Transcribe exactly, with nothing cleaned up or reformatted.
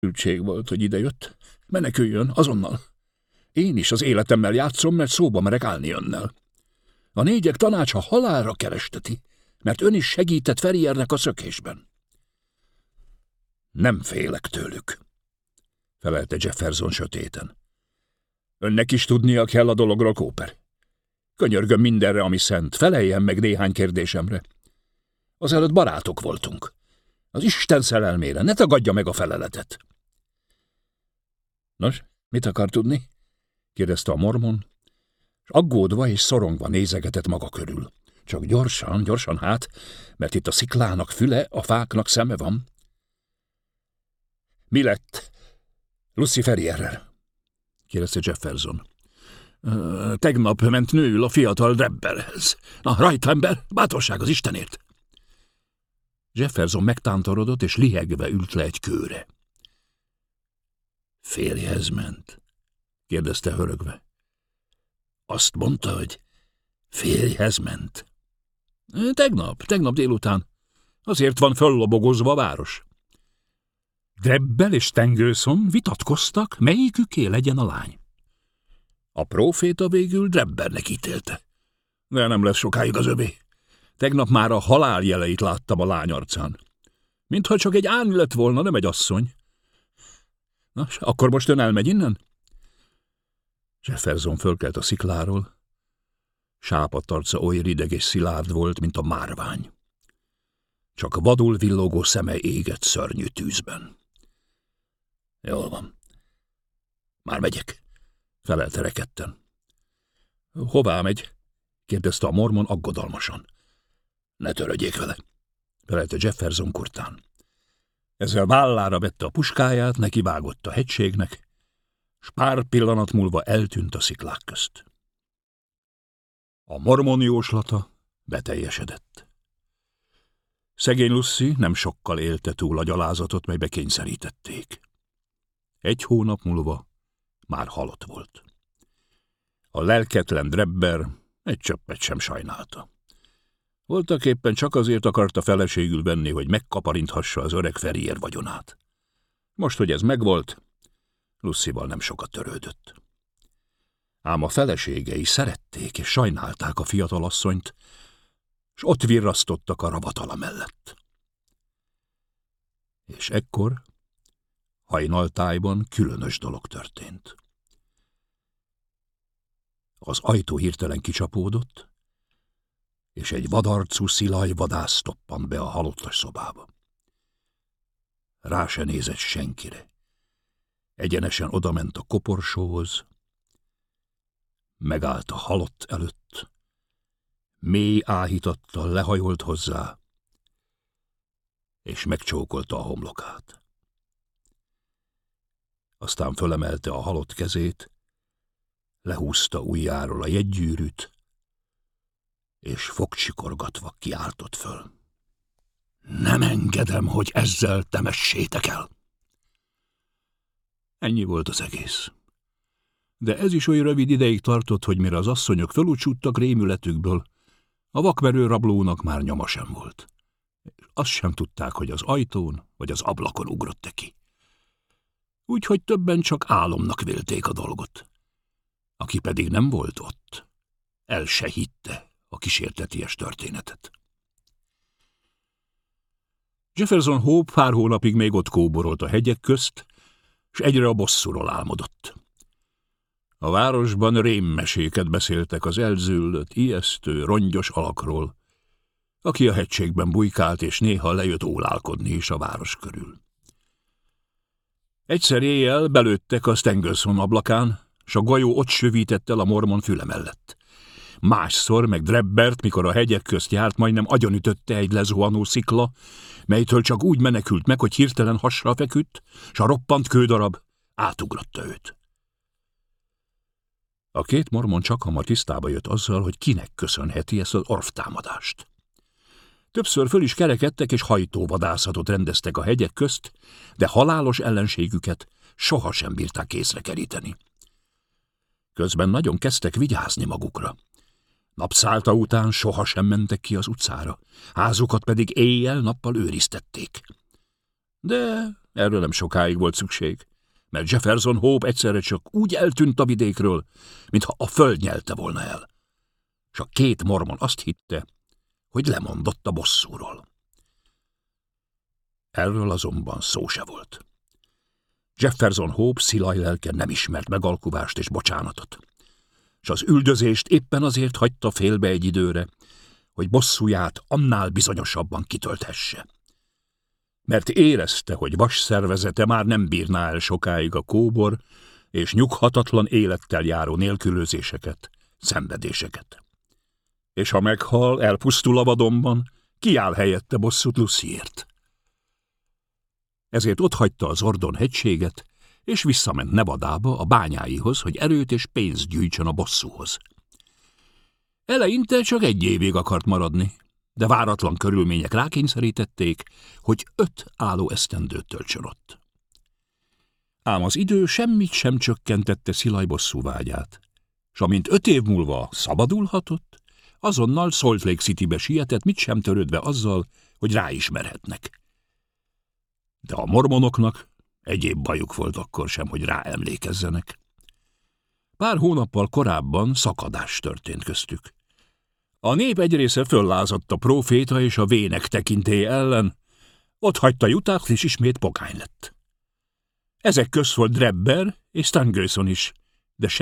Ültség volt, hogy idejött. Meneküljön, azonnal. Én is az életemmel játszom, mert szóba merek állni önnel. A négyek tanácsa halálra keresteti, mert ön is segített Ferriernek a szökésben. Nem félek tőlük, felelte Jefferson sötéten. Önnek is tudnia kell a dologról, Cooper. Könyörgöm mindenre, ami szent, feleljen meg néhány kérdésemre. Azelőtt barátok voltunk. Az Isten szerelmére, ne tagadja meg a feleletet. Nos, mit akar tudni? Kérdezte a mormon, és aggódva és szorongva nézegetett maga körül. Csak gyorsan, gyorsan hát, mert itt a sziklának füle, a fáknak szeme van. Mi lett Lucy Ferrierrel? Kérdezte Jefferson. Tegnap ment nőül a fiatal Drebberhez. Na, rajta ember, bátorság az Istenért! Jefferson megtántorodott, és lihegve ült le egy kőre. Férjhez ment? Kérdezte hörögve. Azt mondta, hogy férjhez ment. Tegnap, tegnap délután. Azért van föllobogozva a város. Drebbel és Stangerson vitatkoztak, melyiküké legyen a lány. A próféta végül Drebbernek ítélte. De nem lesz sokáig az övé. Tegnap már a halál jeleit láttam a lány arcán. Mintha csak egy ány lett volna, nem egy asszony. Na, akkor most ön elmegy innen? Jefferson fölkelt a szikláról. Sápadt arca oly rideg és szilárd volt, mint a márvány. Csak vadul villogó szeme égett szörnyű tűzben. Jól van. Már megyek, felelte rekedten. Hová megy? Kérdezte a mormon aggodalmasan. Ne törődjék vele, felelte Jefferson kurtán. Ezzel vállára vette a puskáját, nekivágott a hegységnek, s pár pillanat múlva eltűnt a sziklák közt. A mormon jóslata beteljesedett. Szegény Lucy nem sokkal élte túl a gyalázatot, melybe kényszerítették. Egy hónap múlva már halott volt. A lelketlen Drebber egy csöppet sem sajnálta. Voltaképpen csak azért akarta feleségül venni, hogy megkaparinthassa az öreg Ferrier vagyonát. Most, hogy ez megvolt, Lucyval nem sokat törődött. Ám a feleségei szerették és sajnálták a fiatalasszonyt, s ott virrasztottak a ravatala mellett. És ekkor hajnaltájban különös dolog történt. Az ajtó hirtelen kicsapódott, és egy vadarcú szilaj vadász toppant be a halottas szobába. Rá se nézett senkire. Egyenesen odament a koporsóhoz, megállt a halott előtt, mély áhítattal lehajolt hozzá, és megcsókolta a homlokát. Aztán fölemelte a halott kezét, lehúzta ujjáról a jegygyűrűt, és fogcsikorgatva kiáltott föl. Nem engedem, hogy ezzel temessétek el! Ennyi volt az egész. De ez is oly rövid ideig tartott, hogy mire az asszonyok fölúcsúttak rémületükből, a vakmerő rablónak már nyoma sem volt. És azt sem tudták, hogy az ajtón vagy az ablakon ugrott-e ki. Úgyhogy többen csak álomnak vélték a dolgot. Aki pedig nem volt ott, el se hitte a kísérteties történetet. Jefferson Hope pár hónapig még ott kóborolt a hegyek közt, s egyre a bosszúról álmodott. A városban rémmeséket beszéltek az elzüllött, ijesztő, rongyos alakról, aki a hegységben bujkált, és néha lejött ólálkodni is a város körül. Egyszer éjjel belőttek a Stangerson ablakán, s a gajó ott sövített el a mormon füle mellett. Másszor meg Drebbert, mikor a hegyek közt járt, majdnem agyonütötte egy lezuhanó szikla, melytől csak úgy menekült meg, hogy hirtelen hasra feküdt, s a roppant kődarab átugrotta őt. A két mormon csak hamar tisztába jött azzal, hogy kinek köszönheti ezt az orvtámadást. Többször föl is kerekedtek és hajtóvadászatot rendeztek a hegyek közt, de halálos ellenségüket sohasem bírták észre keríteni. Közben nagyon kezdtek vigyázni magukra. Napszálta után sohasem mentek ki az utcára, házukat pedig éjjel-nappal őriztették. De erről nem sokáig volt szükség, mert Jefferson Hope egyszerre csak úgy eltűnt a vidékről, mintha a föld nyelte volna el. És a két mormon azt hitte, hogy lemondott a bosszúról. Erről azonban szó se volt. Jefferson Hope szilaj lelke nem ismert megalkuvást és bocsánatot, és az üldözést éppen azért hagyta félbe egy időre, hogy bosszúját annál bizonyosabban kitölthesse. Mert érezte, hogy vas szervezete már nem bírná el sokáig a kóbor és nyughatatlan élettel járó nélkülözéseket, szenvedéseket. És ha meghal, elpusztul a vadonban, kiáll helyette bosszút Lucyért. Ezért otthagyta az Ordon hegységet, és visszament Nevadába a bányáihoz, hogy erőt és pénzt gyűjtsön a bosszúhoz. Eleinte csak egy évig akart maradni, de váratlan körülmények rákényszerítették, hogy öt álló esztendőt töltsön ott. Ám az idő semmit sem csökkentette Szilaj bosszú vágyát, s amint öt év múlva szabadulhatott, azonnal Salt Lake Citybe sietett, mit sem törődve azzal, hogy ráismerhetnek. De a mormonoknak egyéb bajuk volt akkor sem, hogy ráemlékezzenek. Pár hónappal korábban szakadás történt köztük. A nép egy része föllázadt a próféta és a vének tekintélye ellen, ott hagyta Utah és ismét pogány lett. Ezek közt volt Drebber és Stangerson is,